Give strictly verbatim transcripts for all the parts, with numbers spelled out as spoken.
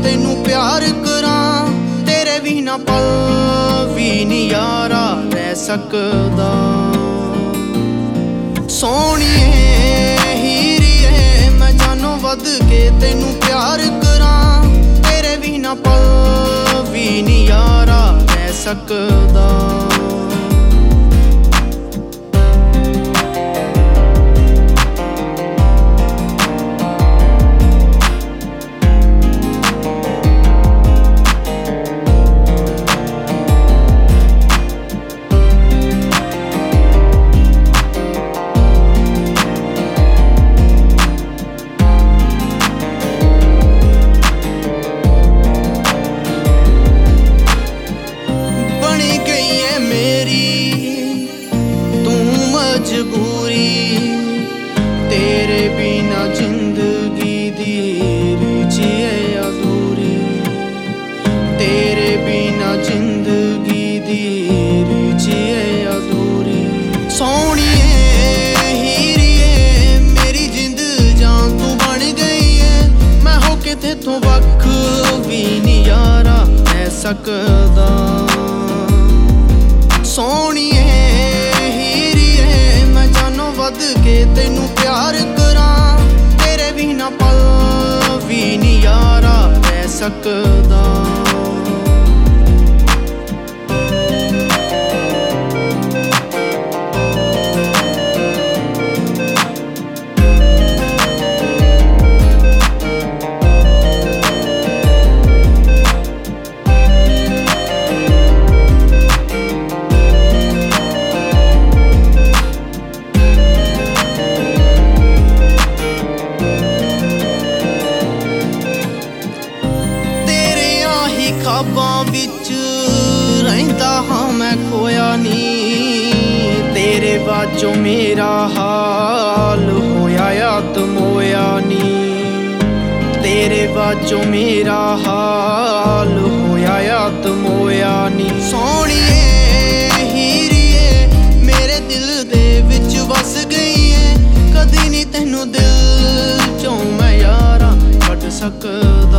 ਤੈਨੂੰ ਪਿਆਰ ਕਰਾਂ। ਤੇਰੇ ਬਿਨਾ ਪਲ ਵੀ ਨੀ ਯਾਰਾ ਰਹਿ ਸਕਦਾ। ਸੋਹਣੀਏ ਹੀਰੀਏ ਮੈਂ ਜਾਨੋਂ ਵੱਧ ਕੇ ਤੈਨੂੰ ਪਿਆਰ ਕਰਾਂ। ਤੇਰੇ ਬਿਨਾ ਪਲ ਵੀ ਨੀ ਯਾਰਾ ਰਹਿ ਸਕਦਾ। ਮਜਬੂਰੀ ਤੇਰੇ ਬਿਨਾ ਜ਼ਿੰਦਗੀ ਦੀ ਰੀਝ ਏ ਅਧੂਰੀ। ਤੇਰੇ ਬਿਨਾ ਜ਼ਿੰਦਗੀ ਦੀ ਰੀਝ ਏ ਅਧੂਰੀ। ਸੋਹਣੀਏ ਹੀਰੀਏ ਮੇਰੀ ਜਿੰਦ ਜਾਨ ਤੂੰ ਬਣ ਗਈ ਏ। ਮੈਂ ਹੋ ਕੇ ਤੇਥੋਂ ਵੱਖ ਵੀ ਨੀ ਯਾਰਾ ਰਹਿ ਸਕਦਾ। ਸੋਹਣੀਏ ਵੱਧ ਕੇ ਤੈਨੂੰ ਪਿਆਰ ਕਰਾਂ। ਤੇਰੇ ਬਿਨਾ ਪਲ ਵੀ ਨੀ ਯਾਰਾ ਰਹਿ ਸਕਦਾ। ਖ਼ਾਬਾਂ ਵਿੱਚ ਰਹਿੰਦਾ ਹਾਂ ਮੈਂ ਖੋਇਆ ਨੀ। ਤੇਰੇ ਬਾਝੋਂ ਮੇਰਾ ਹਾਲ ਹੋਇਆ ਯਾਦ ਮੋਇਆ ਨੀ। ਤੇਰੇ ਬਾਝੋਂ ਮੇਰਾ ਹਾਲ ਹੋਇਆ ਯਾਦ ਮੋਇਆ ਨੀ। ਸੋਹਣੀਏ ਹੀਰੀਏ ਮੇਰੇ ਦਿਲ ਦੇ ਵਿੱਚ ਵਸ ਗਈ ਏ। ਕਦੀ ਨੀ ਤੈਨੂੰ ਦਿਲ ਚੋਂ ਮੈਂ ਯਾਰਾ ਕੱਢ ਸਕਦਾ।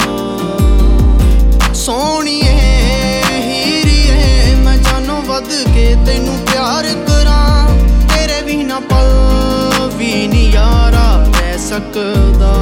ਸੋਹਣੀਏ ਹੀਰੀਏ ਮੈਂ ਜਾਨੋਂ ਵੱਧ ਕੇ ਤੈਨੂੰ ਪਿਆਰ ਕਰਾਂ। ਤੇਰੇ ਬਿਨਾ ਪਲ ਵੀ ਨੀ ਯਾਰਾ ਰਹਿ ਸਕਦਾ।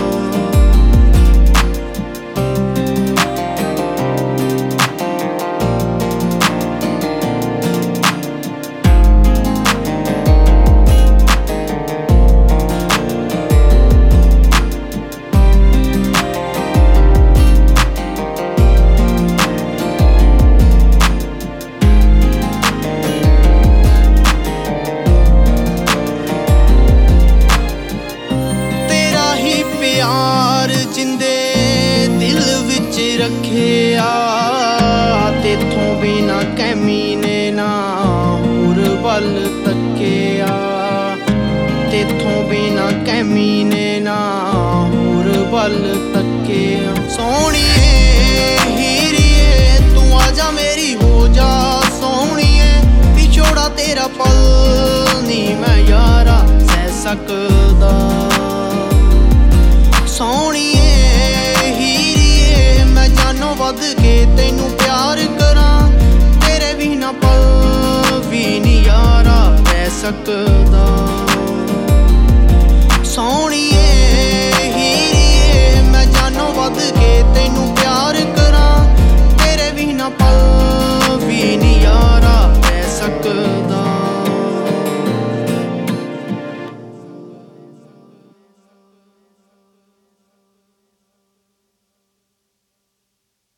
ਪਿਆਰ ਜਿੰਦੇ ਦਿਲ ਵਿੱਚ ਰੱਖਿਆ। ਤੇਥੋਂ ਬਿਨਾ ਕੈਮੀ ਨੇ ਨਾ ਹੋਰ ਵੱਲ ਤੱਕਿਆ। ਤੇਥੋਂ ਬਿਨਾ ਕੈਮੀ ਨੇ ਨਾ ਹੋਰ ਵੱਲ ਤੱਕਿਆ। ਸੋਹਣੀਏ ਹੀਰੀਏ ਤੂੰ ਆਜਾ ਮੇਰੀ ਹੋ ਜਾ। ਸੋਹਣੀਏ ਵਿਛੋੜਾ ਤੇਰਾ ਪਲ ਨੀ ਮੈਂ ਯਾਰਾ ਸਹਿ ਸਕਦਾ। ਸੋਹਣੀਏ ਹੀਰੀਏ ਮੈਂ ਜਾਨੋਂ ਵੱਧ ਕੇ ਤੈਨੂੰ ਪਿਆਰ ਕਰਾਂ। ਤੇਰੇ ਬਿਨਾ ਪਲ ਵੀ ਨੀ ਯਾਰਾ ਰਹਿ ਸਕਦਾ।